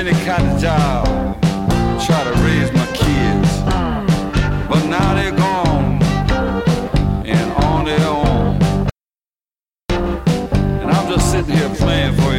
any kind of job, try to raise my kids. But now they're gone and on their own. And I'm just sitting here playing for